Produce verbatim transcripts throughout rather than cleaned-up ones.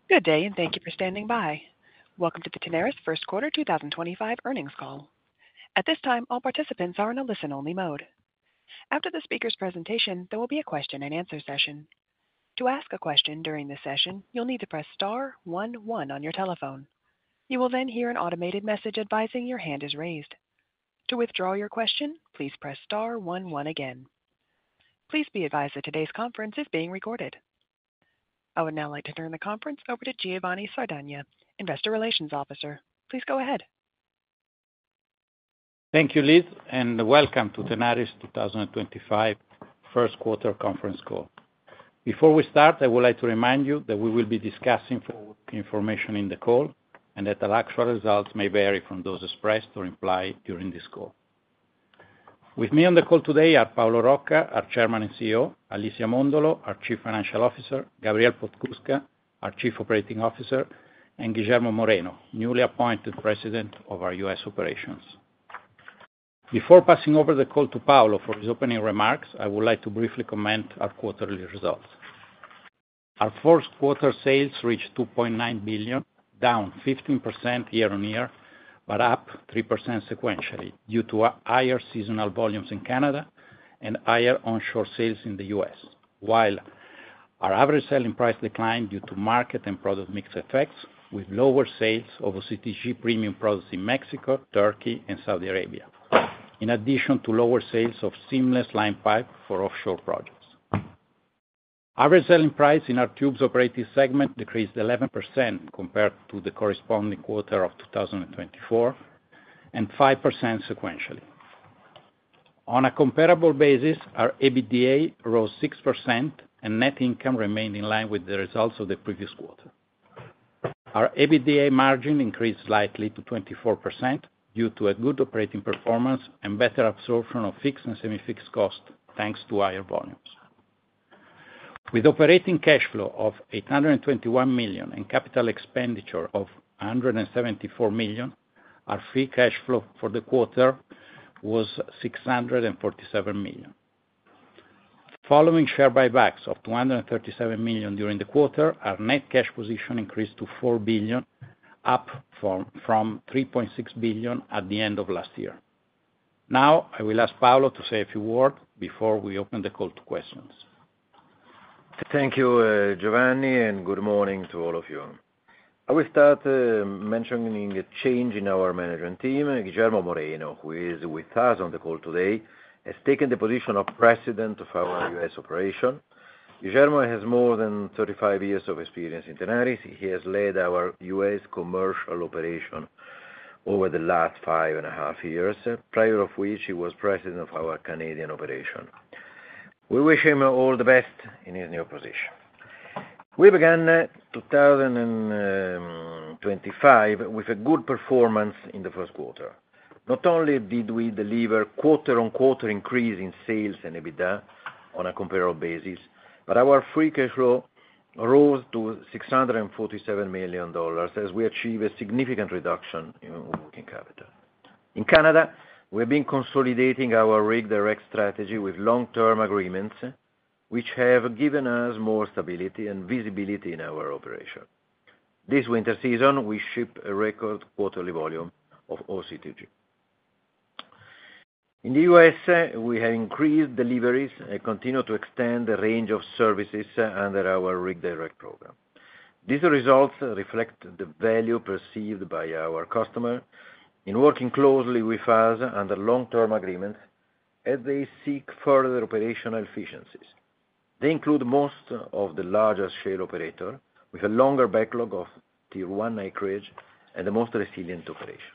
Good day, and thank you for standing by. Welcome to the Tenaris First Quarter twenty twenty-five earnings call. At this time, all participants are in a listen-only mode. After the speaker's presentation, there will be a question-and-answer session. To ask a question during this session, you'll need to press star one one on your telephone. You will then hear an automated message advising your hand is raised. To withdraw your question, please press star one one again. Please be advised that today's conference is being recorded. I would now like to turn the conference over to Giovanni Sardagna, Investor Relations Officer. Please go ahead. Thank you, Liz, and welcome to Tenaris twenty twenty-five first quarter conference call. Before we start, I would like to remind you that we will be discussing information in the call and that the actual results may vary from those expressed or implied during this call. With me on the call today are Paolo Rocca, our Chairman and C E O, Alicia Mondolo, our Chief Financial Officer, Gabriel Podskubka, our Chief Operating Officer, and Guillermo Moreno, newly appointed President of our U S operations. Before passing over the call to Paolo for his opening remarks, I would like to briefly comment on our quarterly results. Our first quarter sales reached two point nine billion dollars, down fifteen percent year-on-year, but up three percent sequentially due to higher seasonal volumes in Canada and higher onshore sales in the U S, while our average selling price declined due to market and product mix effects, with lower sales of O C T G premium products in Mexico, Turkey, and Saudi Arabia, in addition to lower sales of seamless line pipe for offshore projects. Average selling price in our tubes operating segment decreased eleven percent compared to the corresponding quarter of two thousand twenty-four and five percent sequentially. On a comparable basis, our EBITDA rose six percent and net income remained in line with the results of the previous quarter. Our EBITDA margin increased slightly to twenty-four percent due to a good operating performance and better absorption of fixed and semi-fixed costs thanks to higher volumes. With operating cash flow of eight hundred twenty-one million dollars and capital expenditure of one hundred seventy-four million dollars, our free cash flow for the quarter was six hundred forty-seven million dollars. Following share buybacks of two hundred thirty-seven million dollars during the quarter, our net cash position increased to four billion dollars, up from, from three point six billion dollars at the end of last year. Now, I will ask Paolo to say a few words before we open the call to questions. Thank you, uh, Giovanni, and good morning to all of you. I will start uh, mentioning a change in our management team. Guillermo Moreno, who is with us on the call today, has taken the position of President of our U S operation. Guillermo has more than thirty-five years of experience in Tenaris. He has led our U S commercial operation over the last five and a half years, prior of which he was President of our Canadian operation. We wish him all the best in his new position. We began uh, two thousand twenty-five with a good performance in the first quarter. Not only did we deliver quarter-on-quarter increase in sales and EBITDA on a comparable basis, but our free cash flow rose to six hundred forty-seven million dollars as we achieved a significant reduction in working capital. In Canada, we have been consolidating our Rig Direct strategy with long-term agreements, which have given us more stability and visibility in our operation. This winter season, we shipped a record quarterly volume of O C T G. In the U S, we have increased deliveries and continue to extend the range of services under our Rig Direct program. These results reflect the value perceived by our customer in working closely with us under long-term agreements as they seek further operational efficiencies. They include most of the largest shale operator with a longer backlog of tier one acreage and the most resilient operation.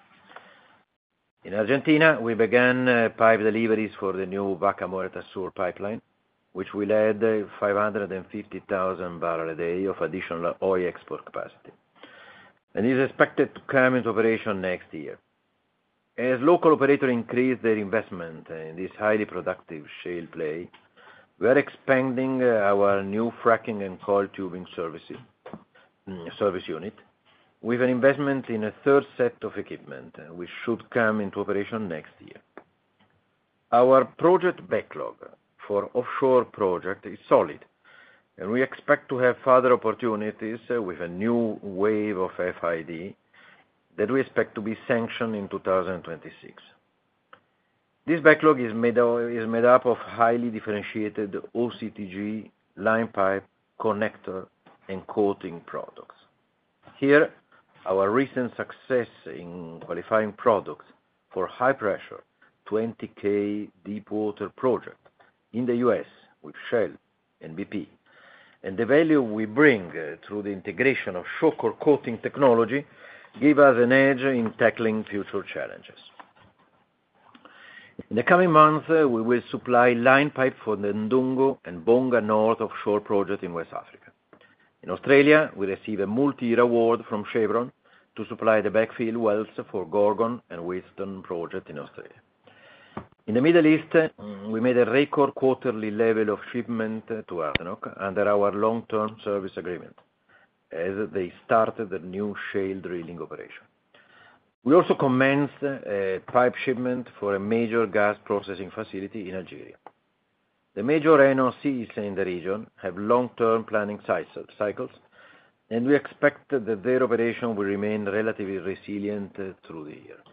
In Argentina, we began uh, pipe deliveries for the new Vaca Muerta Sur pipeline, which will add uh, five hundred fifty thousand barrels a day of additional oil export capacity, and is expected to come into operation next year. As local operators increase their investment in this highly productive shale play, we are expanding uh, our new fracking and coil tubing services, mm, service unit with an investment in a third set of equipment, uh, which should come into operation next year. Our project backlog for offshore project is solid, and we expect to have further opportunities with a new wave of F I D that we expect to be sanctioned in two thousand twenty-six. This backlog is made, is made up of highly differentiated O C T G, line pipe, connector, and coating products. Here, our recent success in qualifying products for high-pressure twenty K deep water project in the U S with Shell and B P, and the value we bring uh, through the integration of Shawcor coating technology give us an edge in tackling future challenges. In the coming months, uh, we will supply line pipe for the Ndungu and Bonga North offshore project in West Africa. In Australia, we receive a multi-year award from Chevron to supply the backfill wells for Gorgon and Wheatstone project in Australia. In the Middle East, we made a record quarterly level of shipment to ADNOC under our long-term service agreement, as they started a new shale drilling operation. We also commenced a pipe shipment for a major gas processing facility in Algeria. The major N O Cs in the region have long-term planning cycles, and we expect that their operation will remain relatively resilient through the year.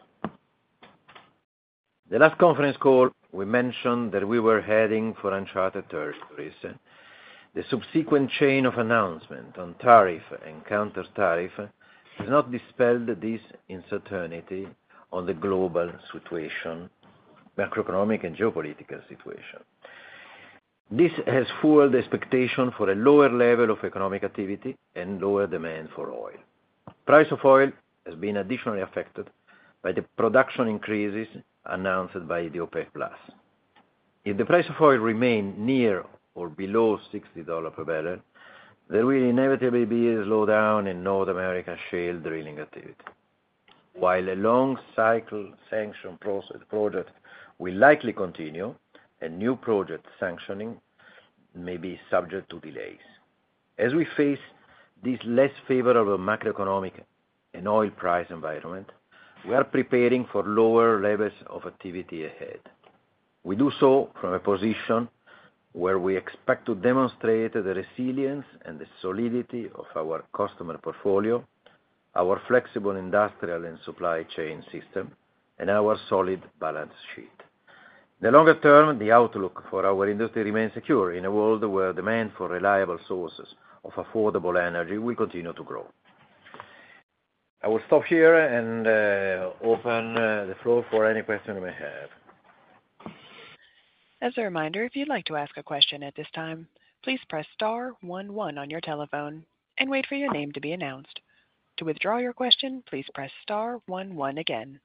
The last conference call, we mentioned that we were heading for uncharted territories. The subsequent chain of announcement on tariff and counter-tariff has not dispelled this uncertainty on the global situation, macroeconomic and geopolitical situation. This has fueled the expectation for a lower level of economic activity and lower demand for oil. Price of oil has been additionally affected by the production increases announced by the OPEC plus. If the price of oil remains near or below sixty dollars per barrel, there will inevitably be a slowdown in North America shale drilling activity. While a long cycle sanction process project will likely continue, and new project sanctioning may be subject to delays. As we face this less favorable macroeconomic and oil price environment, we are preparing for lower levels of activity ahead. We do so from a position where we expect to demonstrate the resilience and the solidity of our customer portfolio, our flexible industrial and supply chain system, and our solid balance sheet. In the longer term, the outlook for our industry remains secure in a world where demand for reliable sources of affordable energy will continue to grow. I will stop here and uh, open uh, the floor for any question you may have. As a reminder, if you'd like to ask a question at this time, please press star one one on your telephone and wait for your name to be announced. To withdraw your question, please press star one one again.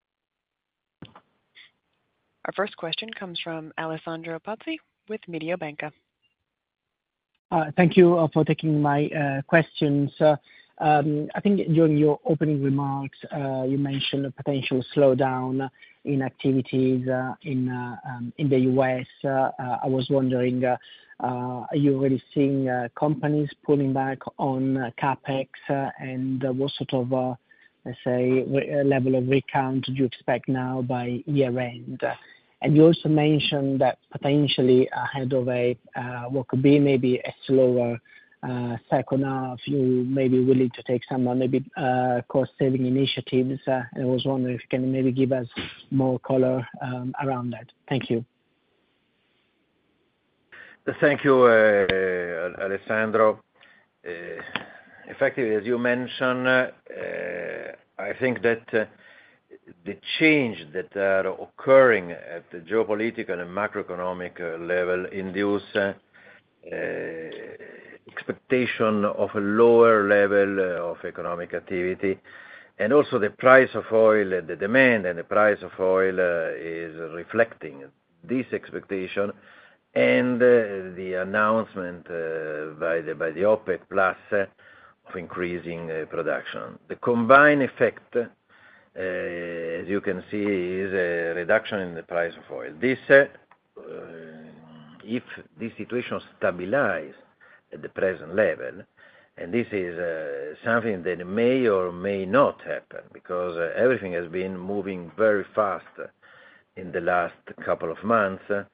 Our first question comes from Alessandro Pozzi with Mediobanca. Uh, thank you uh, for taking my uh, questions. Uh, um, I think during your opening remarks, uh, you mentioned a potential slowdown in activities uh, in uh, um, in the U S. Uh, uh, I was wondering, uh, uh, are you already seeing uh, companies pulling back on uh, capex, uh, and uh, what sort of, uh, let's say, re- level of recount do you expect now by year end? And you also mentioned that potentially ahead of a uh, what could be maybe a slower uh, second half, you may be willing to take some uh, maybe uh, cost-saving initiatives. Uh, and I was wondering if you can maybe give us more color um, around that. Thank you. Thank you, uh, Alessandro. Uh, effectively, as you mentioned, uh, I think that uh, the change that are occurring at the geopolitical and macroeconomic uh, level induce uh, uh, expectation of a lower level uh, of economic activity, and also the price of oil, uh, the demand and the price of oil uh, is reflecting this expectation, and uh, the announcement uh, by the by the OPEC plus uh, of increasing uh, production. The combined effect, Uh, as you can see, is a reduction in the price of oil. This, uh, uh, if this situation stabilizes at the present level, and this is uh, something that may or may not happen, because uh, everything has been moving very fast in the last couple of months, uh,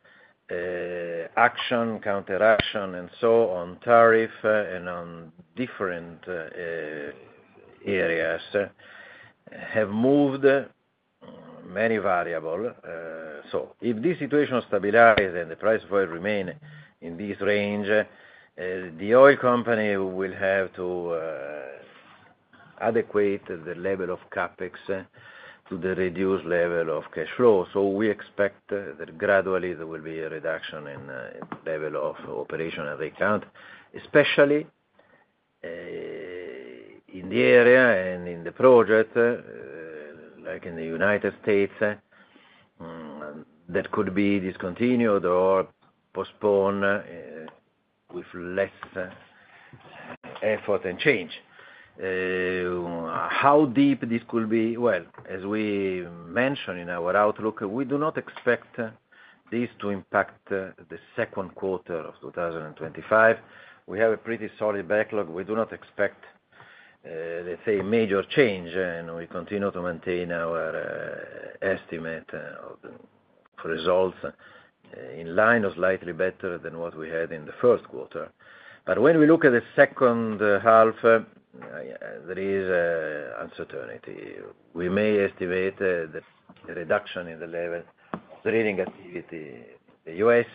uh, action, counteraction, and so on tariff uh, and on different uh, uh, areas uh, have moved uh, many variables. Uh, so if this situation stabilizes and the price of oil remain in this range, uh, the oil company will have to uh, adequate the level of capex uh, to the reduced level of cash flow. So we expect uh, that gradually there will be a reduction in, uh, in level of operation and rig count, especially uh, in the area and in the project, uh, like in the United States, uh, um, that could be discontinued or postponed uh, with less uh, effort and change. Uh, how deep this could be? Well, as we mentioned in our outlook, we do not expect uh, this to impact uh, the second quarter of two thousand twenty-five. We have a pretty solid backlog. We do not expect, uh, let's say, major change, and we continue to maintain our uh, estimate uh, of the results uh, in line or slightly better than what we had in the first quarter. But when we look at the second uh, half, uh, there is uh, uncertainty. We may estimate uh, the reduction in the level of drilling activity in the U S,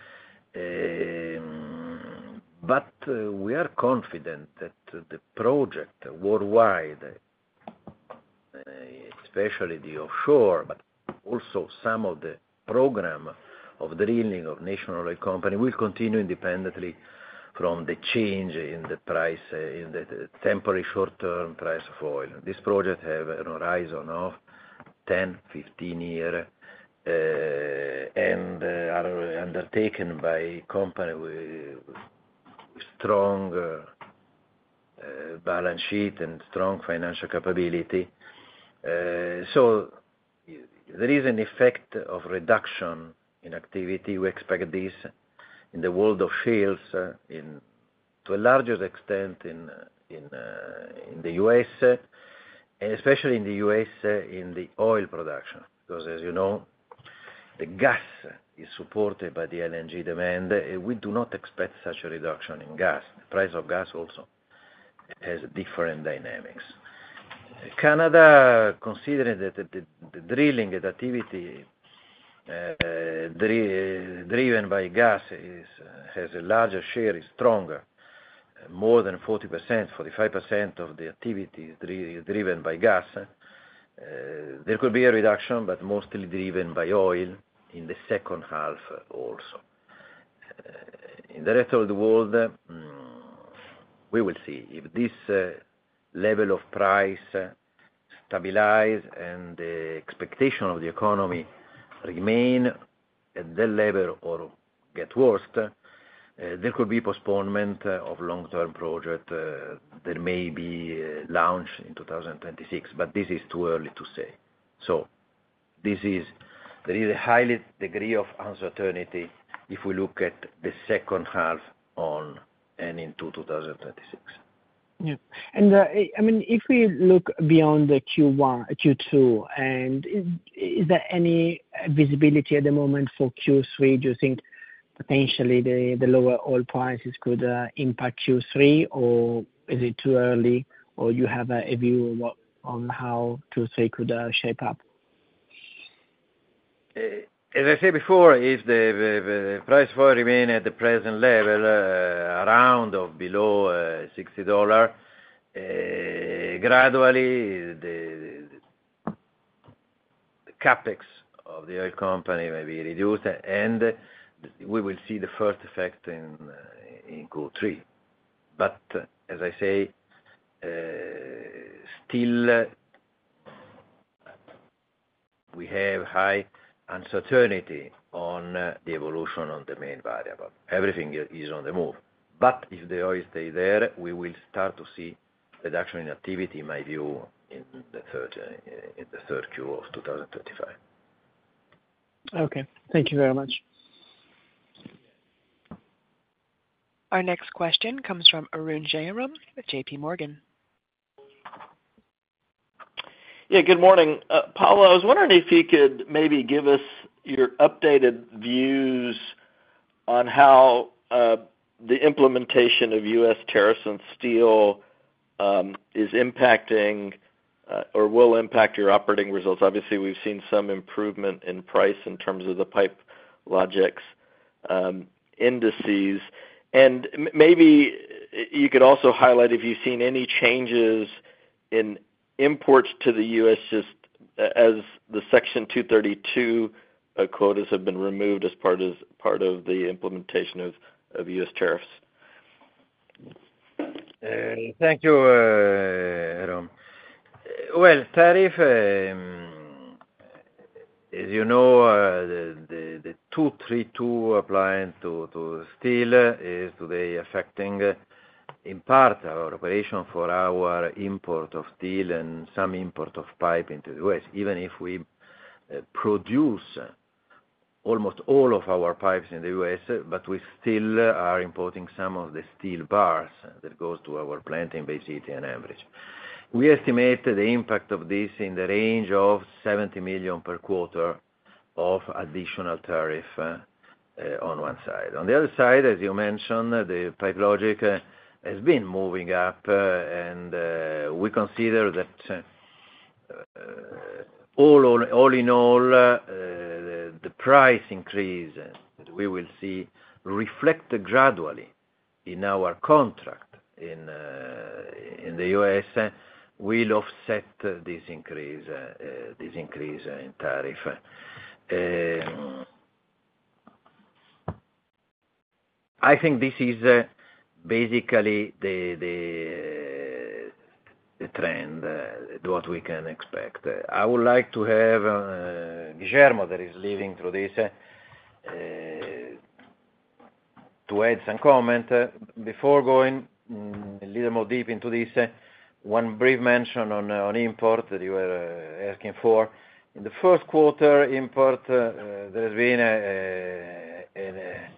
um, but uh, we are confident that the project worldwide, uh, especially the offshore, but also some of the program of drilling of national oil company, will continue independently from the change in the price, uh, in the, the temporary short-term price of oil. This project have an horizon of ten, fifteen years, uh, and uh, are undertaken by company with, with strong uh, uh, balance sheet and strong financial capability. Uh, so there is an effect of reduction in activity. We expect this in the world of shales, uh, in to a larger extent in in uh, in the U S, uh, and especially in the U S uh, in the oil production, because as you know, the gas is supported by the L N G demand. Uh, we do not expect such a reduction in gas. The price of gas also has different dynamics. Canada, considering that the, the, the drilling and activity Uh, dri- driven by gas is, uh, has a larger share, is stronger, uh, more than forty percent, forty-five percent of the activity is dri- driven by gas. Uh, there could be a reduction, but mostly driven by oil in the second half also. Uh, in the rest of the world, uh, we will see if this uh, level of price uh, stabilize and the expectation of the economy remain at that level or get worse, uh, there could be postponement uh, of long-term project uh, that may be uh, launched in two thousand twenty-six, but this is too early to say. So this is, there is a high degree of uncertainty if we look at the second half on and into two thousand twenty-six. Yeah. And uh, I mean, if we look beyond the Q one, Q two, and is, is there any visibility at the moment for Q three? Do you think potentially the, the lower oil prices could uh, impact Q three, or is it too early, or you have a, a view on, what, on how Q three could uh, shape up? Uh, As I said before, if the, the, the price of oil remain at the present level, uh, around or below uh, sixty dollars, uh, gradually the, the, the capex of the oil company may be reduced, and we will see the first effect in, uh, in Q three. But uh, as I say, uh, still uh, we have high uncertainty on uh, the evolution on the main variable. Everything is on the move. But if the oil stay there, we will start to see reduction in activity, in my view, in the third uh, in the third Q of two thousand twenty-five. Okay, thank you very much. Our next question comes from Arun Jayaram with J P Morgan. Yeah, good morning. Uh, Paolo, I was wondering if you could maybe give us your updated views on how uh, the implementation of U S tariffs on steel um, is impacting uh, or will impact your operating results. Obviously, we've seen some improvement in price in terms of the Pipe Logix um, indices. And m- maybe you could also highlight if you've seen any changes in imports to the U S just as the Section two thirty-two uh, quotas have been removed as part of, part of the implementation of, of U S tariffs. Uh, thank you, uh, Ron. Well, tariff, um, as you know, uh, the, the, the two thirty-two applying to, to steel is today affecting uh, in part our operation for our import of steel and some import of pipe into the U S, even if we uh, produce almost all of our pipes in the U S, but we still are importing some of the steel bars that goes to our plant in Bay City and Ambridge. We estimate the impact of this in the range of seventy million per quarter of additional tariff uh, uh, on one side. On the other side, as you mentioned, the Pipe Logix uh, has been moving up, uh, and uh, we consider that uh, uh, all, all, all in all, uh, the, the price increase that we will see reflected gradually in our contract in, uh, in the U S uh, will offset uh, this increase, uh, uh, this increase uh, in tariff. Uh, I think this is uh, basically the the, uh, the trend, uh, what we can expect. Uh, I would like to have uh, Guillermo, that is living through this, uh, to add some comment. Uh, before going mm, a little more deep into this, uh, one brief mention on, uh, on import that you were uh, asking for. In the first quarter, import, uh, uh, there has been a, a, a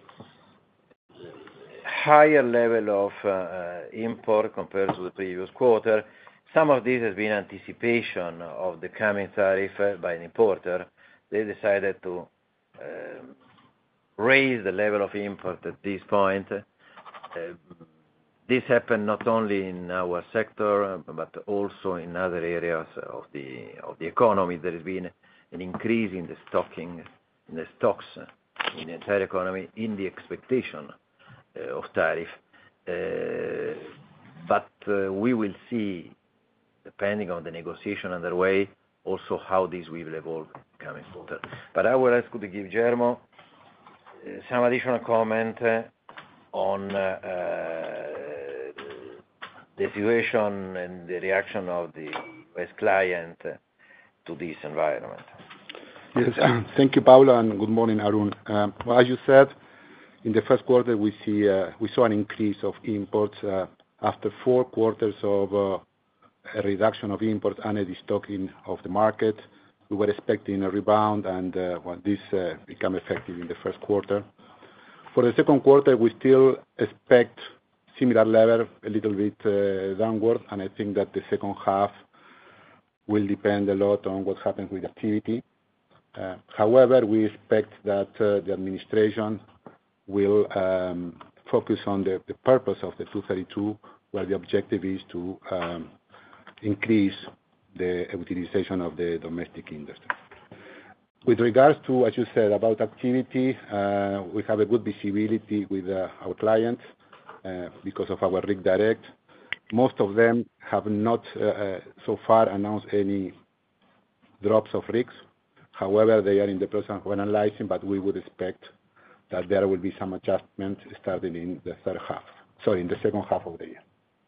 higher level of uh, import compared to the previous quarter. Some of this has been anticipation of the coming tariff uh, by an importer. They decided to uh, raise the level of import at this point. Uh, this happened not only in our sector, but also in other areas of the of the economy. There has been an increase in the stocking, in the stocks in the entire economy, in the expectation uh, of tariff. Uh, but uh, we will see, depending on the negotiation underway, also how this will evolve coming quarter. But I will ask you to give Guillermo uh, some additional comment uh, on uh, uh, the situation and the reaction of the U S client uh, to this environment. Yes, thank you, Paolo, and good morning, Arun. Um, well, as you said, in the first quarter we see uh, we saw an increase of imports uh, after four quarters of uh, a reduction of imports and a destocking of the market. We were expecting a rebound, and uh, well, this uh, became effective in the first quarter. For the second quarter, we still expect similar level, a little bit uh, downward, and I think that the second half will depend a lot on what happens with activity. Uh, however, we expect that uh, the administration will um, focus on the, the purpose of the two thirty-two, where the objective is to um, increase the utilization of the domestic industry. With regards to, as you said, about activity, uh, we have a good visibility with uh, our clients uh, because of our Rig Direct. Most of them have not uh, so far announced any drops of rigs. However, they are in the process of analyzing, but we would expect that there will be some adjustment starting in the third half, sorry, in the second half of the year.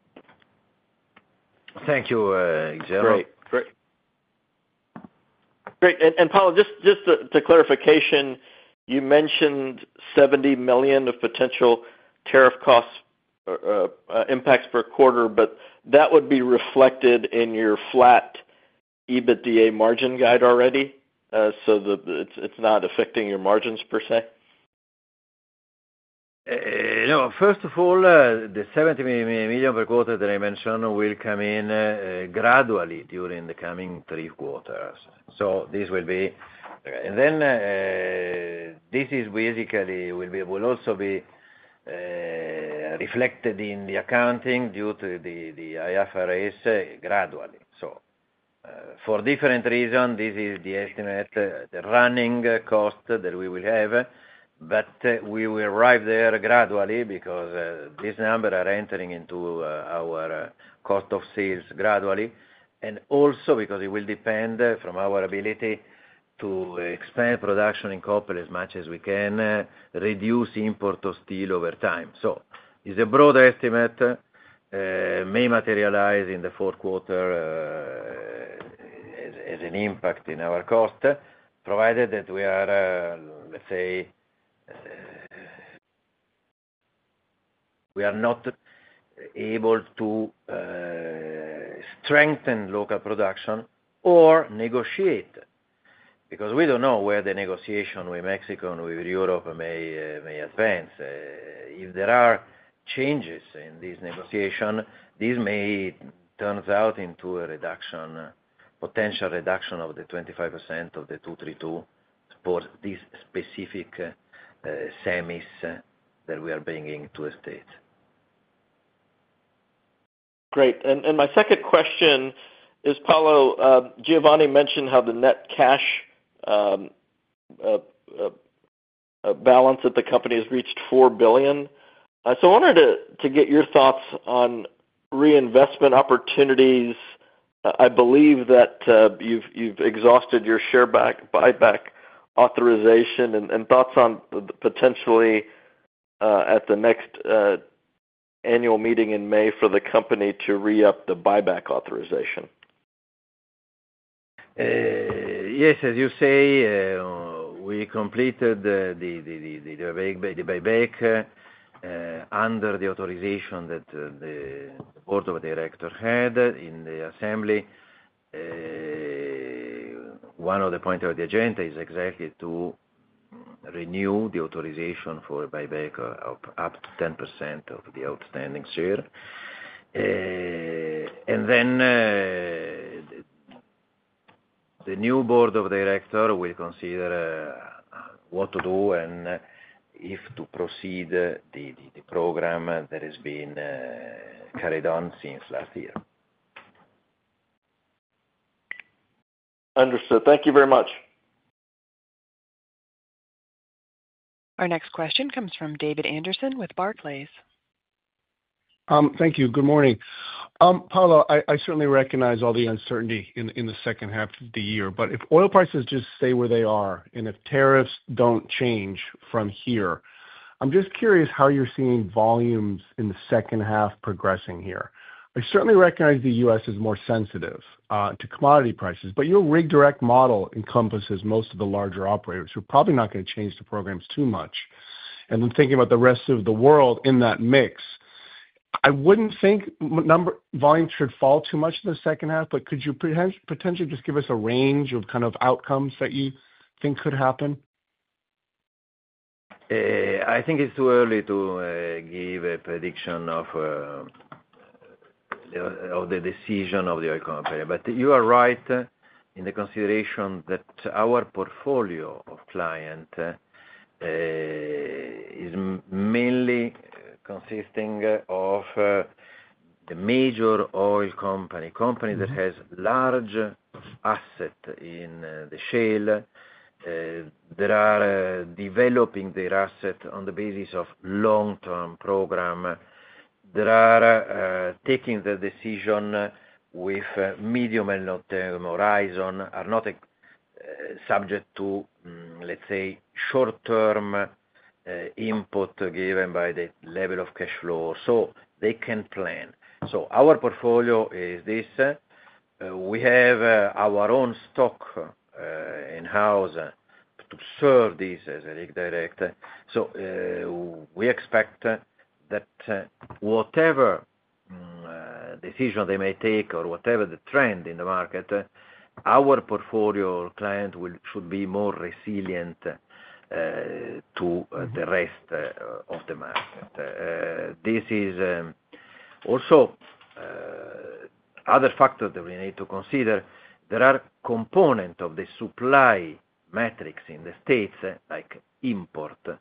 Thank you, uh, Guillermo. Great, great. Great, and, and Paolo, just, just to, to clarification, you mentioned seventy million of potential tariff costs uh, uh, impacts per quarter, but that would be reflected in your flat EBITDA margin guide already, uh, so the, it's, it's not affecting your margins per se? Uh, no, first of all, uh, the seventy million per quarter that I mentioned will come in uh, gradually during the coming three quarters. So this will be And then uh, this is basically will be will also be uh, reflected in the accounting due to the, the I F R S uh, gradually. So uh, for different reasons, this is the estimate, uh, the running cost that we will have, but uh, we will arrive there gradually because uh, these numbers are entering into uh, our uh, cost of sales gradually, and also because it will depend uh, from our ability to expand production in copper as much as we can, uh, reduce import of steel over time. So it's a broad estimate, uh, may materialize in the fourth quarter uh, as, as an impact in our cost, provided that we are, uh, let's say, uh, we are not able to uh, strengthen local production or negotiate, because we don't know where the negotiation with Mexico and with Europe may uh, may advance. Uh, if there are changes in this negotiation, this may turns out into a reduction, uh, potential reduction of the twenty-five percent of the two thirty-two for these specific uh, uh, semis uh, that we are bringing to the States. Great. And, and my second question is, Paolo, uh, Giovanni mentioned how the net cash Um, uh, uh, uh, balance at the company has reached four billion dollars. Uh, so I wanted to, to get your thoughts on reinvestment opportunities. Uh, I believe that uh, you've you've exhausted your share back buyback authorization, and, and thoughts on potentially uh, at the next uh, annual meeting in May for the company to re-up the buyback authorization. Uh, yes, as you say, uh, we completed uh, the, the, the, the, the buyback, the buyback uh, under the authorization that uh, the board of directors had in the assembly. Uh, one of the points of the agenda is exactly to renew the authorization for a buyback of up to ten percent of the outstanding share. Uh, and then uh, the new board of directors will consider uh, what to do and uh, if to proceed uh, the, the, the program that has been uh, carried on since last year. Understood. Thank you very much. Our next question comes from David Anderson with Barclays. Um, thank you. Good morning. Um, Paolo, I, I certainly recognize all the uncertainty in, in the second half of the year, but if oil prices just stay where they are and if tariffs don't change from here, I'm just curious how you're seeing volumes in the second half progressing here. I certainly recognize the U S is more sensitive uh, to commodity prices, but your Rig Direct model encompasses most of the larger operators who are probably not going to change the programs too much. And then thinking about the rest of the world in that mix, I wouldn't think number volume should fall too much in the second half, but could you potentially just give us a range of kind of outcomes that you think could happen? Uh, I think it's too early to uh, give a prediction of uh, the, of the decision of the oil company, but you are right in the consideration that our portfolio of clients uh, is mainly consisting of uh, the major oil company, company that has large asset in uh, the shale. Uh, that are uh, developing their asset on the basis of long-term program. That are uh, taking the decision with uh, medium and long-term horizon, are not uh, subject to, um, let's say, short-term Uh, input given by the level of cash flow, so they can plan. So our portfolio is this. Uh, we have uh, our own stock uh, in-house uh, to serve this as a Rig Direct. So uh, we expect uh, that uh, whatever um, uh, decision they may take or whatever the trend in the market, uh, our portfolio client will should be more resilient Uh, to uh, the rest uh, of the market. Uh, this is um, also uh, other factors that we need to consider. There are components of the supply matrix in the States, like import, uh,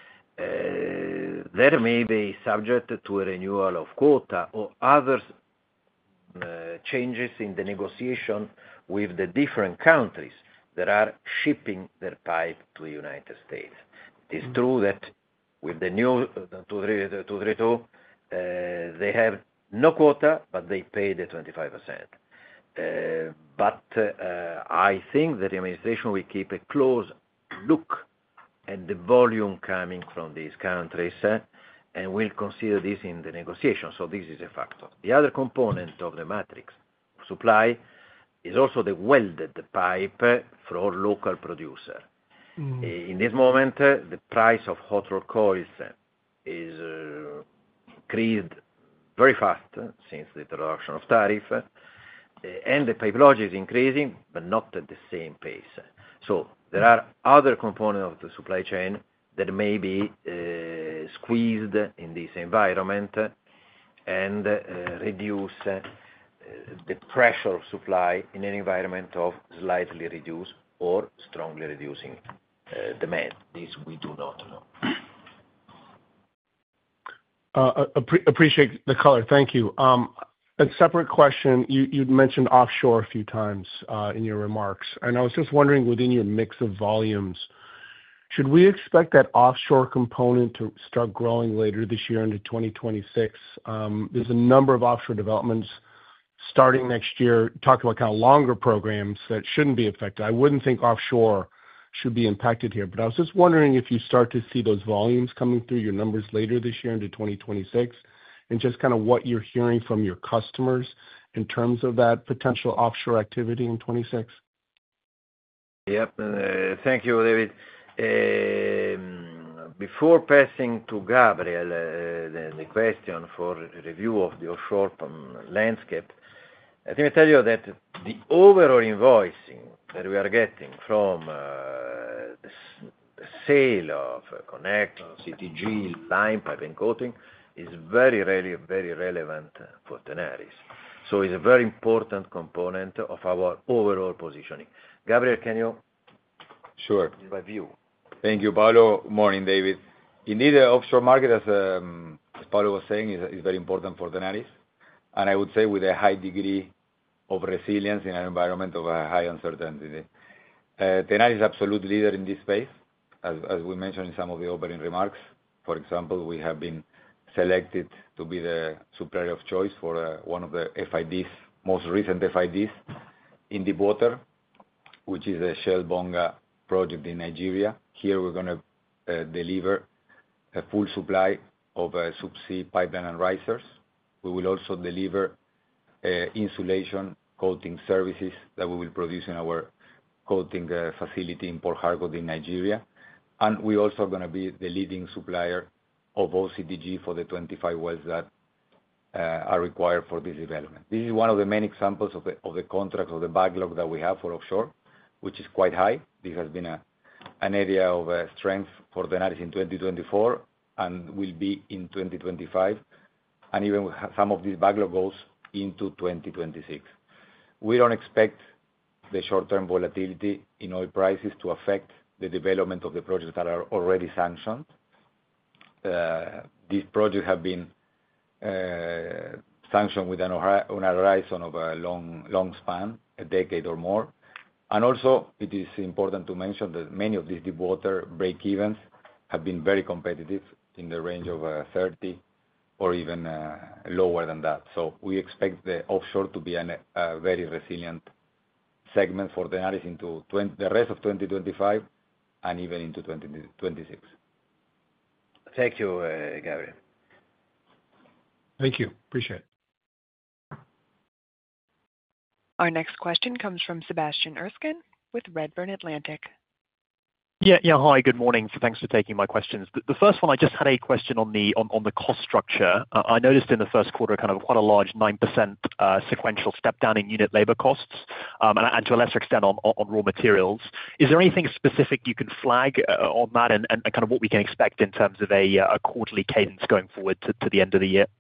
that may be subject to a renewal of quota or other uh, changes in the negotiation with the different countries that are shipping their pipe to the United States. It is mm-hmm. true that with the new two thirty-two, uh, they have no quota, but they pay the twenty-five percent. Uh, but uh, I think that the administration will keep a close look at the volume coming from these countries uh, and will consider this in the negotiation. So this is a factor. The other component of the matrix supply is also the welded pipe for local producer. Mm. In this moment, uh, the price of hot rolled coils is uh, increased very fast uh, since the introduction of tariff, uh, and the pipe logic is increasing, but not at the same pace. So there are other components of the supply chain that may be uh, squeezed in this environment uh, and uh, reduce uh, the pressure of supply in an environment of slightly reduced or strongly reducing uh, demand. This we do not know. Uh, appre- appreciate the color. Thank you. Um, a separate question, you, you'd mentioned offshore a few times uh, in your remarks, and I was just wondering within your mix of volumes, should we expect that offshore component to start growing later this year into twenty twenty-six? Um, there's a number of offshore developments starting next year, talk about kind of longer programs that shouldn't be affected. I wouldn't think offshore should be impacted here, but I was just wondering if you start to see those volumes coming through your numbers later this year into twenty twenty-six, and just kind of what you're hearing from your customers in terms of that potential offshore activity in twenty-six. Yep. Uh, thank you, David. Um, before passing to Gabriel uh, the, the question for review of the offshore um, landscape, let me tell you that the overall invoicing that we are getting from uh, the, the sale of uh, connector, C T G, line pipe and coating is very, really, very relevant for Tenaris. So it's a very important component of our overall positioning. Gabriel, can you? Sure. Review. Thank you, Paolo. Good morning, David. Indeed, the offshore market, as, um, as Paolo was saying, is, is very important for Tenaris, and I would say with a high degree of resilience in an environment of a high uncertainty. Uh, Tenaris is absolute leader in this space, as, as we mentioned in some of the opening remarks. For example, we have been selected to be the supplier of choice for uh, one of the F I Ds, most recent F I Ds in deep water, which is the Shell Bonga project in Nigeria. Here we're going to uh, deliver a full supply of uh, subsea pipeline and risers. We will also deliver uh, insulation coating services that we will produce in our coating uh, facility in Port Harcourt in Nigeria. And we're also going to be the leading supplier of O C T G for the twenty-five wells that uh, are required for this development. This is one of the many examples of the, of the contracts of the backlog that we have for offshore, which is quite high. This has been a, an area of uh, strength for Tenaris in twenty twenty-four and will be in twenty twenty-five, and even some of this backlog goes into twenty twenty-six. We don't expect the short-term volatility in oil prices to affect the development of the projects that are already sanctioned. Uh, these projects have been uh, sanctioned with an horizon of a long, long span, a decade or more. And also, it is important to mention that many of these deep water break-evens have been very competitive in the range of uh, thirty or even uh, lower than that. So we expect the offshore to be an, a very resilient segment for Tenaris into twenty, the rest of twenty twenty-five and even into twenty twenty-six. Thank you, uh, Gabriel. Thank you. Appreciate it. Our next question comes from Sebastian Erskine with Redburn Atlantic. Yeah, yeah. Hi, good morning. Thanks for taking my questions. The, the first one, I just had a question on the on, on the cost structure. Uh, I noticed in the first quarter kind of quite a large nine percent uh, sequential step down in unit labor costs, um, and, and to a lesser extent on, on raw materials. Is there anything specific you can flag uh, on that, and, and kind of what we can expect in terms of a, a quarterly cadence going forward to, to the end of the year?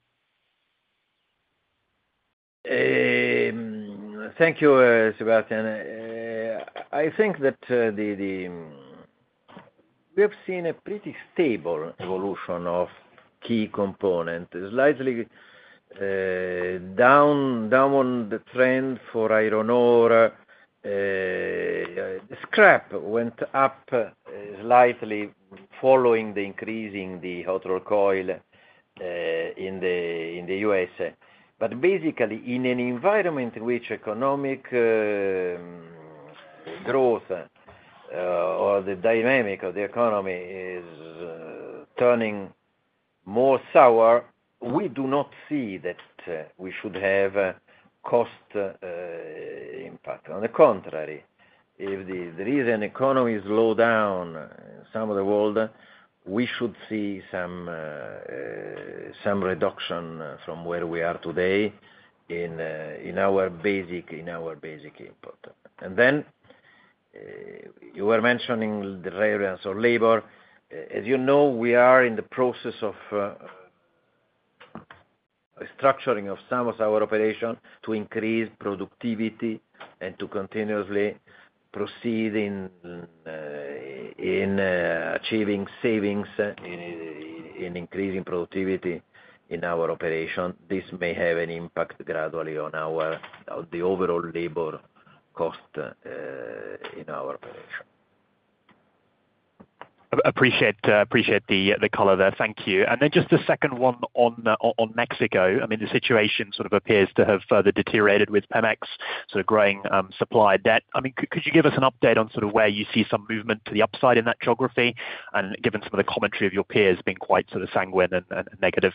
Um, thank you, uh, Sebastian. Uh, I think that uh, the, the we have seen a pretty stable evolution of key component, slightly uh, down down on the trend for iron ore. Uh, scrap went up uh, slightly following the increasing the hot rolled coil uh, in the in the U S. But basically, in an environment in which economic uh, growth uh, or the dynamic of the economy is uh, turning more sour, we do not see that uh, we should have uh, cost uh, impact. On the contrary, if the, there is an economy slowdown in some of the world, we should see some uh, uh, some reduction from where we are today in uh, in our basic in our basic input. And then uh, you were mentioning the relevance of labor. As you know, we are in the process of uh, structuring of some of our operation to increase productivity and to continuously proceed in uh, in uh, achieving savings in, in increasing productivity in our operation. This may have an impact gradually on our on the overall labor cost uh, in our operation. Appreciate uh, appreciate the the color there. Thank you. And then just the second one on uh, on Mexico. I mean, the situation sort of appears to have further deteriorated with Pemex sort of growing um, supply debt. I mean, could, could you give us an update on sort of where you see some movement to the upside in that geography, and given some of the commentary of your peers being quite sort of sanguine and, and negative?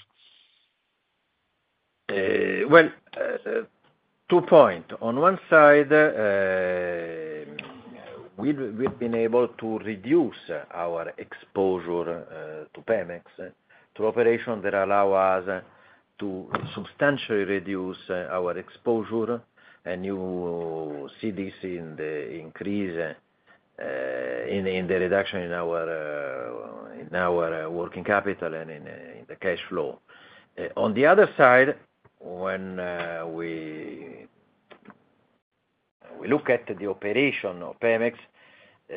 Uh, well, uh, two points. On one side, uh, We've, we've been able to reduce our exposure uh, to Pemex uh, through operations that allow us to substantially reduce uh, our exposure, and you see this in the increase uh, in, in the reduction in our uh, in our uh, working capital and in, uh, in the cash flow. Uh, on the other side, when uh, we we look at the operation of Pemex, uh,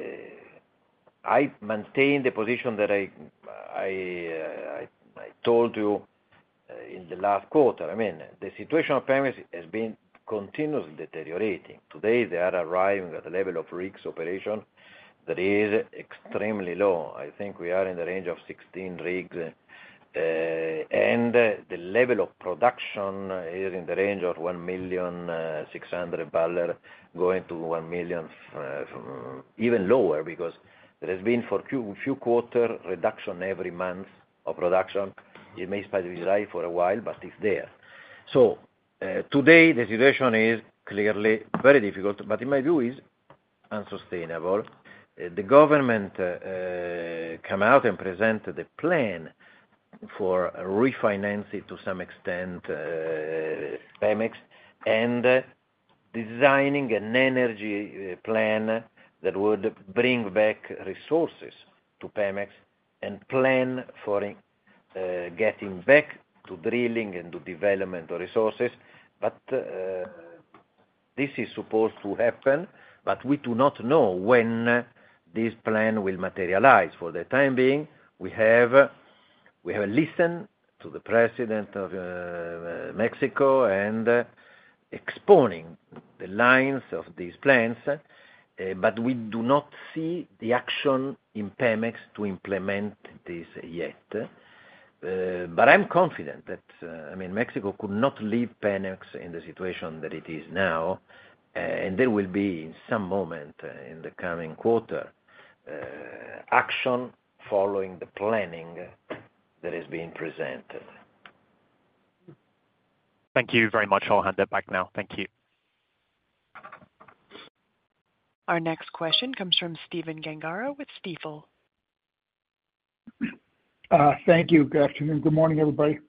I maintain the position that I I, uh, I, I told you uh, in the last quarter. I mean, the situation of Pemex has been continuously deteriorating. Today, they are arriving at a level of rigs operation that is extremely low. I think we are in the range of sixteen rigs. Uh, and uh, the level of production is in the range of one million six hundred barrels, going to one million, uh, even lower, because there has been for few, few quarter reduction every month of production. It may stabilize for a while, but it's there. So uh, today the situation is clearly very difficult, but in my view is unsustainable. Uh, the government uh, uh, come out and presented a plan for refinancing to some extent uh, Pemex, and uh, designing an energy plan that would bring back resources to Pemex and plan for uh, getting back to drilling and to development of resources. But uh, this is supposed to happen, but we do not know when this plan will materialize. For the time being, we have We have listened to the president of uh, Mexico and uh, exponing the lines of these plans, uh, but we do not see the action in Pemex to implement this yet. Uh, but I'm confident that, uh, I mean, Mexico could not leave Pemex in the situation that it is now, uh, and there will be in some moment uh, in the coming quarter uh, action following the planning that is being presented. Thank you very much. I'll hand it back now. Thank you. Our next question comes from Stephen Gengaro with Stifel. Uh, thank you. Good afternoon. Good morning, everybody.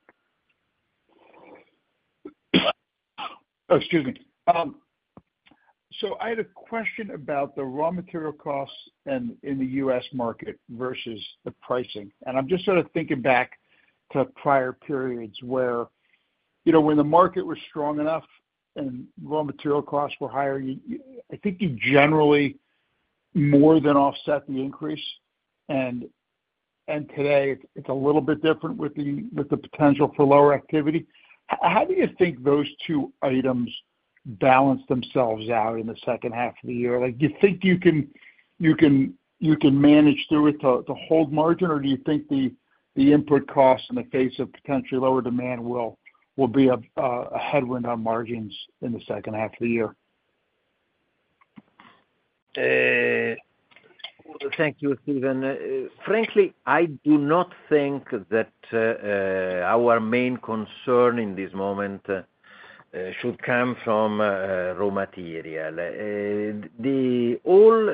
Oh, excuse me. Um, so I had a question about the raw material costs and in the U S market versus the pricing. And I'm just sort of thinking back to prior periods where, you know, when the market was strong enough and raw material costs were higher, you, I think you generally more than offset the increase, and and today it's, it's a little bit different with the with the potential for lower activity. H- how do you think those two items balance themselves out in the second half of the year? Like, do you think you can you can you can manage through it to, to hold margin, or do you think the the input costs in the face of potentially lower demand will will be a, a headwind on margins in the second half of the year? Uh, thank you, Stephen. Uh, frankly, I do not think that uh, uh, our main concern in this moment uh, uh, should come from uh, raw material. Uh, the all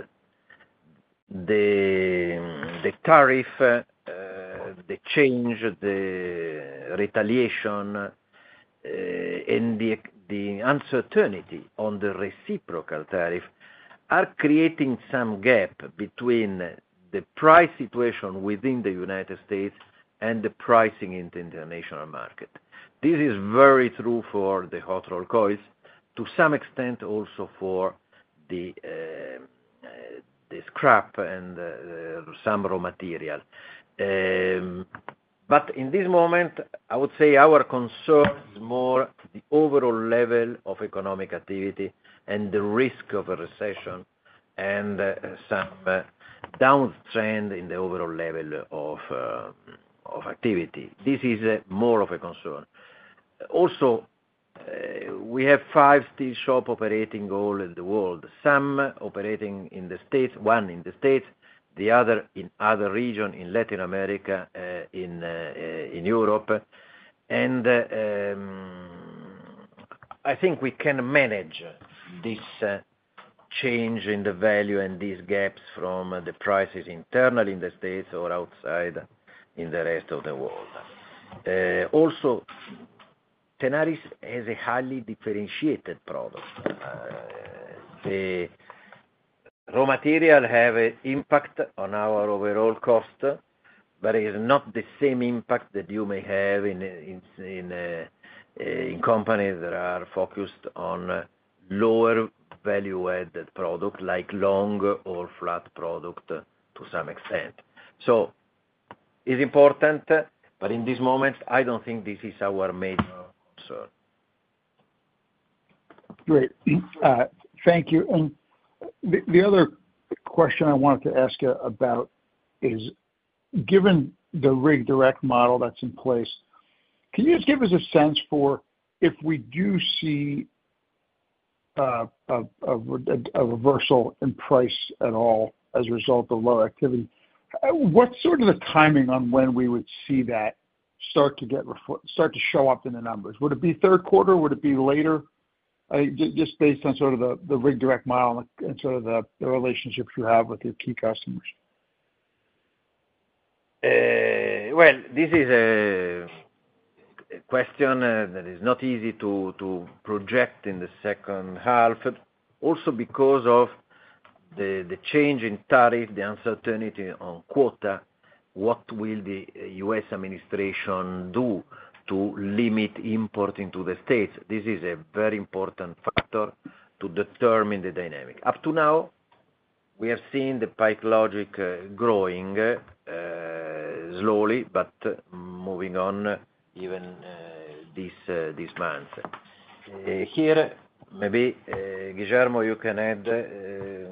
the the tariff, uh, the change, the retaliation, uh, and the the uncertainty on the reciprocal tariff are creating some gap between the price situation within the United States and the pricing in the international market. This is very true for the hot rolled coils, to some extent also for the uh, uh, the scrap and uh, some raw material. Um, but in this moment, I would say our concern is more the overall level of economic activity and the risk of a recession and uh, some uh, downtrend in the overall level of uh, of activity. This is uh, more of a concern. Also, uh, we have five steel shops operating all in the world, some operating in the States, one in the States, the other in other regions, in Latin America, uh, in uh, uh, in Europe, and uh, um, I think we can manage this uh, change in the value and these gaps from uh, the prices internally in the States or outside in the rest of the world. Uh, also, Tenaris has a highly differentiated product. Uh, the raw material have an impact on our overall cost, but it is not the same impact that you may have in in in, uh, in companies that are focused on uh, lower value-added product like long or flat product uh, to some extent. So it's important, uh, but in this moment, I don't think this is our major concern. Great. Uh, thank you. And the, the other question I wanted to ask you about is, given the Rig Direct model that's in place, can you just give us a sense for if we do see uh, a, a, a reversal in price at all as a result of low activity, what's sort of the timing on when we would see that start to get start to show up in the numbers? Would it be third quarter? Would it be later? Uh, just based on sort of the, the Rig Direct model and sort of the, the relationships you have with your key customers. Uh, well, this is a question uh, that is not easy to, to project in the second half, also because of the, the change in tariff, the uncertainty on quota. What will the U S administration do to limit import into the States? This is a very important factor to determine the dynamic. Up to now, we have seen the Pipe Logix uh, growing uh, slowly, but uh, moving on even uh, this uh, this month. Uh, here, maybe uh, Guillermo, you can add uh,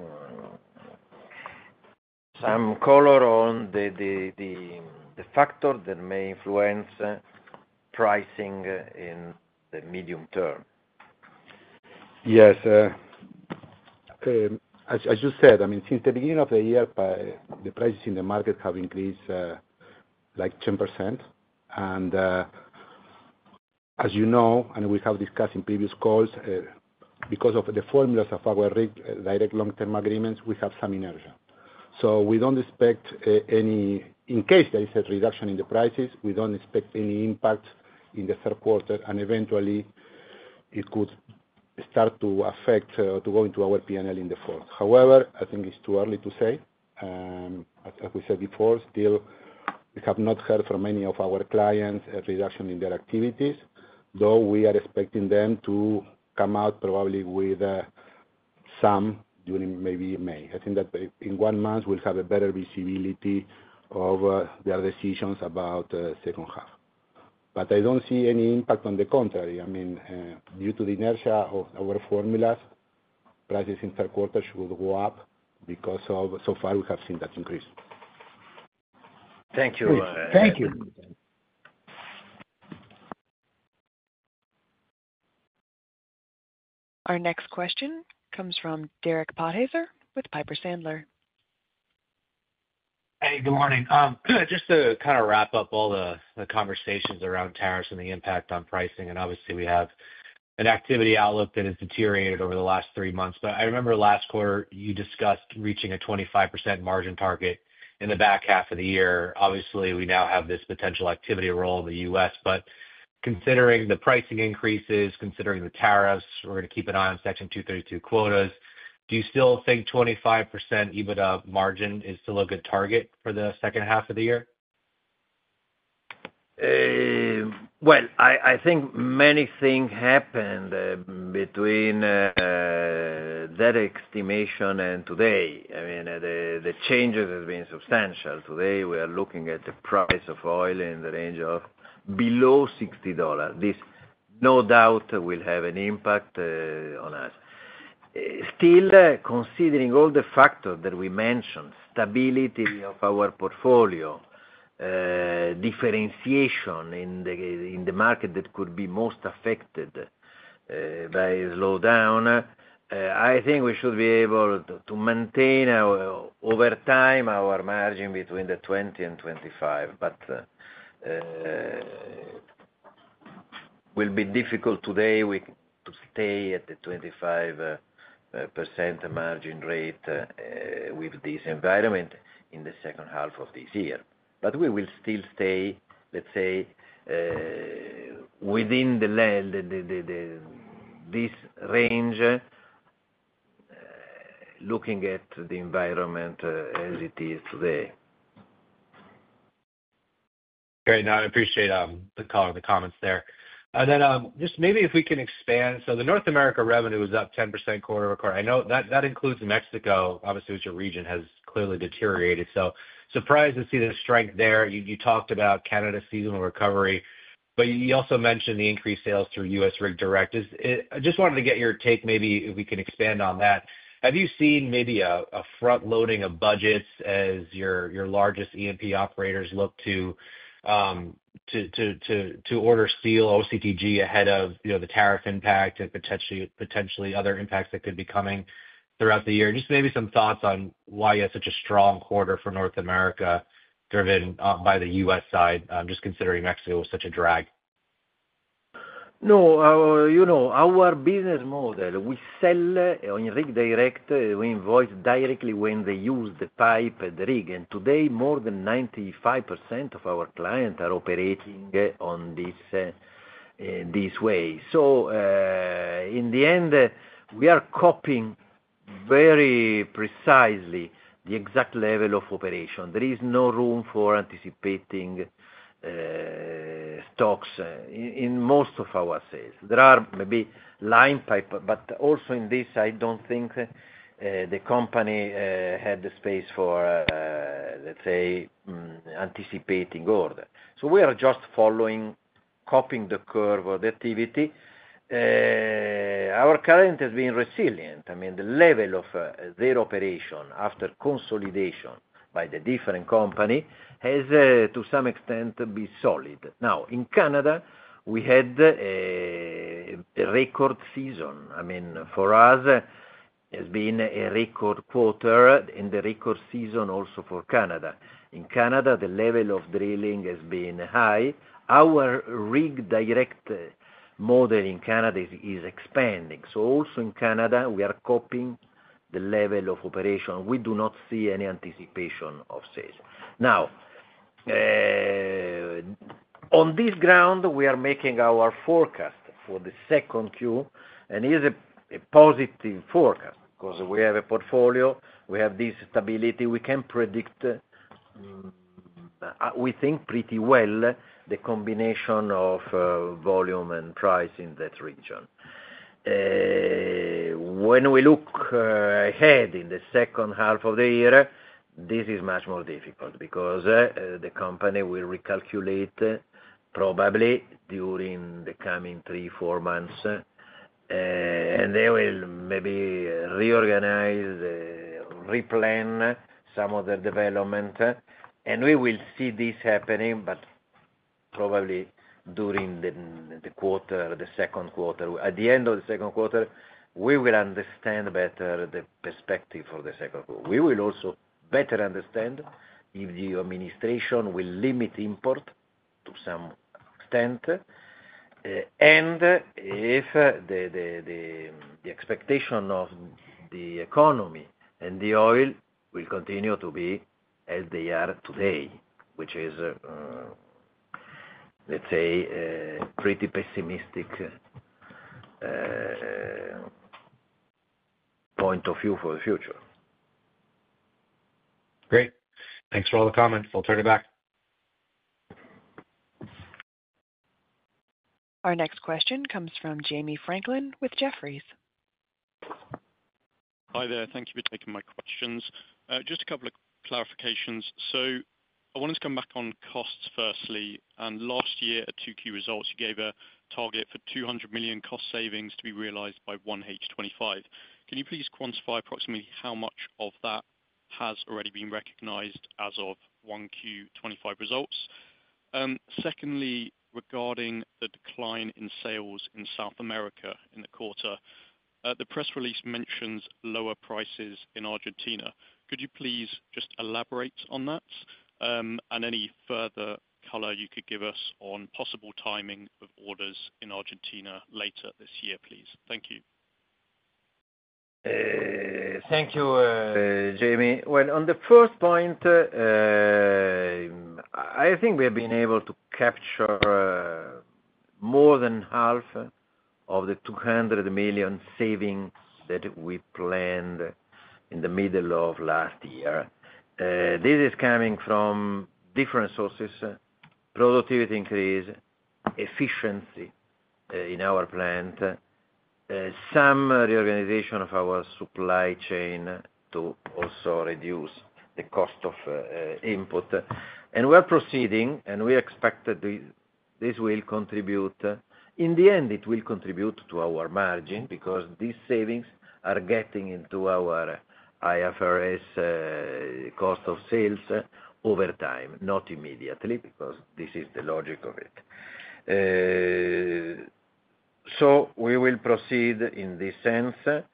some color on the the the, the factor that may influence uh, pricing uh, in the medium term. Yes. Uh, um, As, as you said, I mean, since the beginning of the year, the prices in the market have increased uh, like ten percent. And uh, as you know, and we have discussed in previous calls, uh, because of the formulas of our Rig Direct long-term agreements, we have some inertia. So we don't expect uh, any, in case there is a reduction in the prices, we don't expect any impact in the third quarter, and eventually it could start to affect, uh, to go into our P and L in the fourth. However, I think it's too early to say. Um, as, as we said before, still we have not heard from any of our clients a reduction in their activities, though we are expecting them to come out probably with uh, some during maybe May. I think that in one month, we'll have a better visibility of uh, their decisions about the second half. But I don't see any impact. On the contrary. I mean, uh, due to the inertia of our formulas, prices in third quarter should go up because of so far we have seen that increase. Thank you. Uh, Thank you. Our next question comes from Derek Podhaizer with Piper Sandler. Hey, good morning. Um, just to kind of wrap up all the, the conversations around tariffs and the impact on pricing, and obviously we have an activity outlook that has deteriorated over the last three months. But I remember last quarter you discussed reaching a twenty-five percent margin target in the back half of the year. Obviously, we now have this potential activity roll in the U S, but considering the pricing increases, considering the tariffs, we're going to keep an eye on Section two thirty-two quotas. Do you still think twenty-five percent EBITDA margin is still a good target for the second half of the year? Uh, well, I, I think many things happened uh, between uh, that estimation and today. I mean, uh, the, the changes have been substantial. Today we are looking at the price of oil in the range of below sixty dollars. This, no doubt, will have an impact uh, on us. Still, uh, considering all the factors that we mentioned, stability of our portfolio, uh, differentiation in the in the market that could be most affected uh, by a slowdown, uh, I think we should be able to, to maintain our, over time our margin between the twenty and twenty-five. But uh, uh, will be difficult today we, to stay at the twenty-five. Uh, Uh, percent margin rate uh, uh, with this environment in the second half of this year. But we will still stay, let's say, uh, within the, the, the, the, the this range, uh, looking at the environment uh, as it is today. Great. No, I appreciate um, the call and the comments there. And then um, just maybe if we can expand. So the North America revenue was up ten percent quarter over quarter. I know that that includes Mexico, obviously, which your region has clearly deteriorated. So surprised to see the strength there. You, you talked about Canada seasonal recovery, but you also mentioned the increased sales through U S Rig Direct. Is, it, I just wanted to get your take, maybe if we can expand on that. Have you seen maybe a, a front loading of budgets as your your largest E and P operators look to um, to, to, to, to order steel, O C T G, ahead of, you know, the tariff impact and potentially, potentially other impacts that could be coming throughout the year? Just maybe some thoughts on why you had such a strong quarter for North America, driven uh, by the U S side, um, just considering Mexico was such a drag. No, our, you know, our business model, we sell uh, on Rig Direct, uh, we invoice directly when they use the pipe at the rig. And today, more than ninety-five percent of our clients are operating uh, on this, uh, uh, this way. So, uh, in the end, uh, we are copying very precisely the exact level of operation. There is no room for anticipating Uh, stocks uh, in, in most of our sales. There are maybe line pipe, but also in this, I don't think uh, the company uh, had the space for, uh, let's say, um, anticipating order. So we are just following, copying the curve of the activity. Uh, our client has been resilient. I mean, the level of uh, their operation after consolidation by the different company has uh, to some extent been solid. Now, in Canada, we had a, a record season. I mean, for us, uh, has been a record quarter and the record season also for Canada. In Canada, the level of drilling has been high. Our Rig Direct model in Canada is, is expanding. So also in Canada, we are copying the level of operation. We do not see any anticipation of sales. Now, uh, on this ground, we are making our forecast for the second Q, and it is a, a positive forecast because we have a portfolio, we have this stability, we can predict, um, we think pretty well, the combination of uh, volume and price in that region. Uh, when we look uh, ahead in the second half of the year, this is much more difficult because uh, the company will recalculate uh, probably during the coming three, four months, uh, and they will maybe reorganize, uh, replan some of their development, uh, and we will see this happening, but probably during the, the quarter, the second quarter. At the end of the second quarter, we will understand better the perspective for the second quarter. We will also better understand if the administration will limit import to some extent, uh, and if uh, the, the, the, the expectation of the economy and the oil will continue to be as they are today, which is, uh, uh, let's say, uh, pretty pessimistic uh, point of view for the future. Great. Thanks for all the comments. I'll turn it back. Our next question comes from Jamie Franklin with Jefferies. Hi there. Thank you for taking my questions. Uh, just a couple of clarifications. So I wanted to come back on costs firstly. And last year at two Q results, you gave a target for two hundred million cost savings to be realized by one H twenty-five. Can you please quantify approximately how much of that has already been recognized as of one Q twenty-five results? Um, secondly, regarding the decline in sales in South America in the quarter, uh, the press release mentions lower prices in Argentina. Could you please just elaborate on that, um, and any further color you could give us on possible timing of orders in Argentina later this year, please? Thank you. Uh, thank you, uh, Jamie. Well, on the first point, uh, I think we have been able to capture uh, more than half of the two hundred million savings that we planned in the middle of last year. Uh, this is coming from different sources: productivity increase, efficiency uh, in our plant, Uh, some reorganization of our supply chain to also reduce the cost of uh, uh, input. And we are proceeding, and we expect that we, this will contribute. Uh, in the end, it will contribute to our margin because these savings are getting into our I F R S uh, cost of sales uh, over time, not immediately, because this is the logic of it. Uh, So we will proceed in this sense, uh,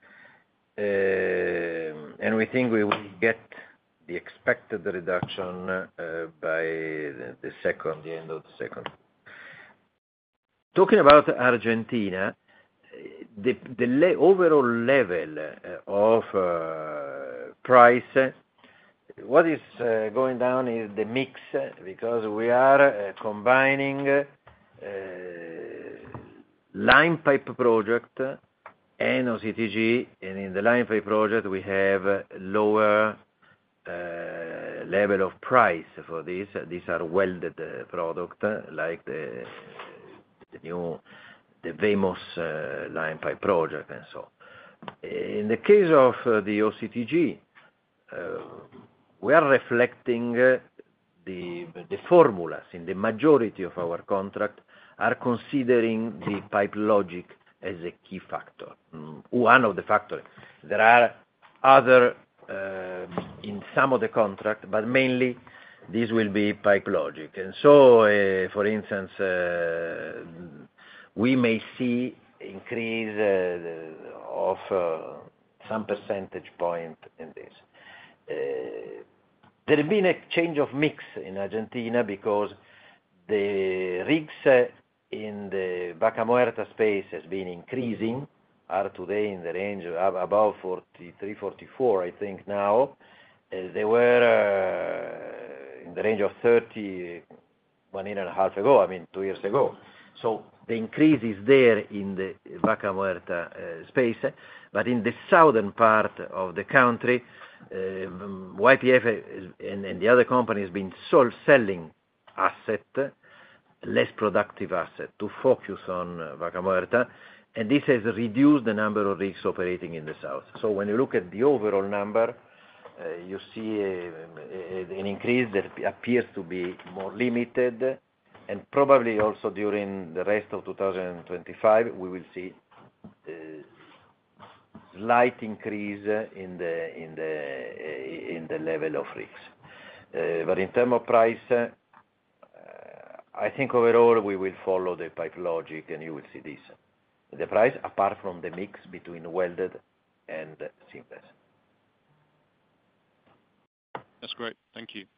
and we think we will get the expected reduction uh, by the, the second, the end of the second. Talking about Argentina, the, the le- overall level of uh, price, what is uh, going down is the mix, because we are uh, combining uh, line pipe project and O C T G, and in the line pipe project we have lower uh, level of price for this. These are welded uh, product like the, the new the Vemos uh, line pipe project and so. In the case of uh, the O C T G, uh, we are reflecting uh, the the formulas in the majority of our contract are considering the Pipe Logix as a key factor, mm, one of the factors. There are other uh, in some of the contract, but mainly this will be Pipe Logix. And so, uh, for instance, uh, we may see increase uh, of uh, some percentage point in this. Uh, there has been a change of mix in Argentina because the rigs uh, in the Vaca Muerta space has been increasing, are today in the range of above forty-three, forty-four, I think now. Uh, they were uh, in the range of thirty one year and a half ago, I mean two years ago. So the increase is there in the Vaca Muerta uh, space, but in the southern part of the country, uh, Y P F and, and the other companies have been sold, selling asset, less productive asset, to focus on uh, Vaca Muerta, and this has reduced the number of rigs operating in the south. So when you look at the overall number, uh, you see a, a, an increase that appears to be more limited, and probably also during the rest of two thousand twenty-five, we will see a slight increase in the in the in the level of rigs. Uh, but in terms of price, uh, I think overall we will follow the pipe logic, and you will see this. The price, apart from the mix between welded and seamless. That's great. Thank you.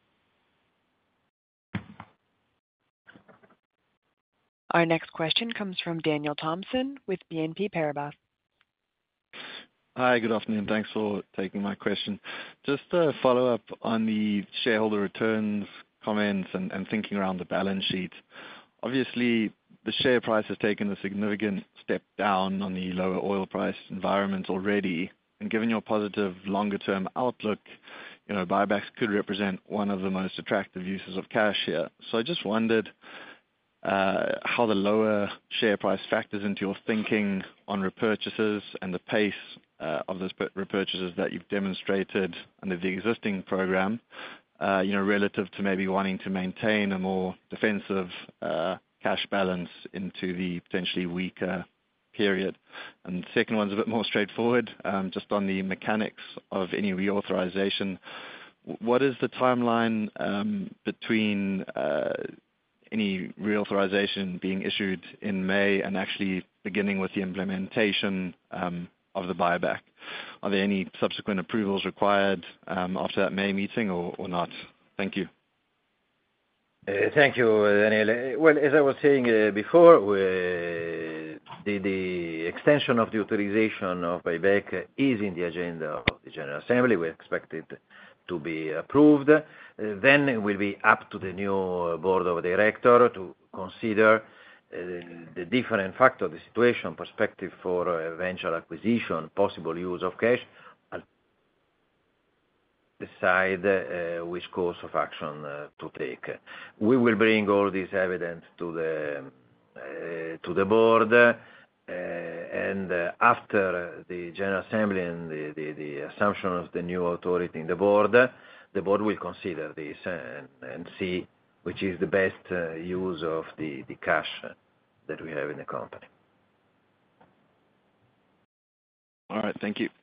Our next question comes from Daniel Thompson with B N P Paribas. Hi, good afternoon. Thanks for taking my question. Just a follow-up on the shareholder returns comments and, and thinking around the balance sheet. Obviously, the share price has taken a significant step down on the lower oil price environment already, and given your positive longer-term outlook, you know, buybacks could represent one of the most attractive uses of cash here. So I just wondered uh, how the lower share price factors into your thinking on repurchases and the pace uh, of those repurchases that you've demonstrated under the existing program, uh, you know, relative to maybe wanting to maintain a more defensive uh, cash balance into the potentially weaker period. And the second one's a bit more straightforward, um, just on the mechanics of any reauthorization. What is the timeline um, between uh, any reauthorization being issued in May and actually beginning with the implementation um, of the buyback? Are there any subsequent approvals required um, after that May meeting or, or not? Thank you. Uh, thank you, Daniel. Well, as I was saying uh, before, we, the, the extension of the authorization of buyback is in the agenda of the General Assembly. We expect it to be approved. Uh, then it will be up to the new board of directors to consider uh, the different factors, the situation, perspective for eventual acquisition, possible use of cash, decide uh, which course of action uh, to take. We will bring all this evidence to the uh, to the board, uh, and uh, after the General Assembly and the, the, the assumption of the new authority in the board, the board will consider this and, and see which is the best uh, use of the, the cash that we have in the company. All right, thank you.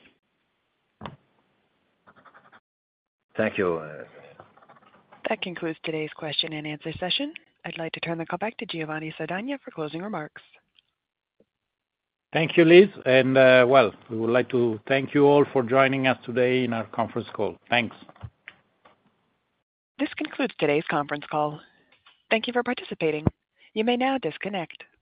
Thank you. That concludes today's question and answer session. I'd like to turn the call back to Giovanni Sardagna for closing remarks. Thank you, Liz. And, uh, well, we would like to thank you all for joining us today in our conference call. Thanks. This concludes today's conference call. Thank you for participating. You may now disconnect.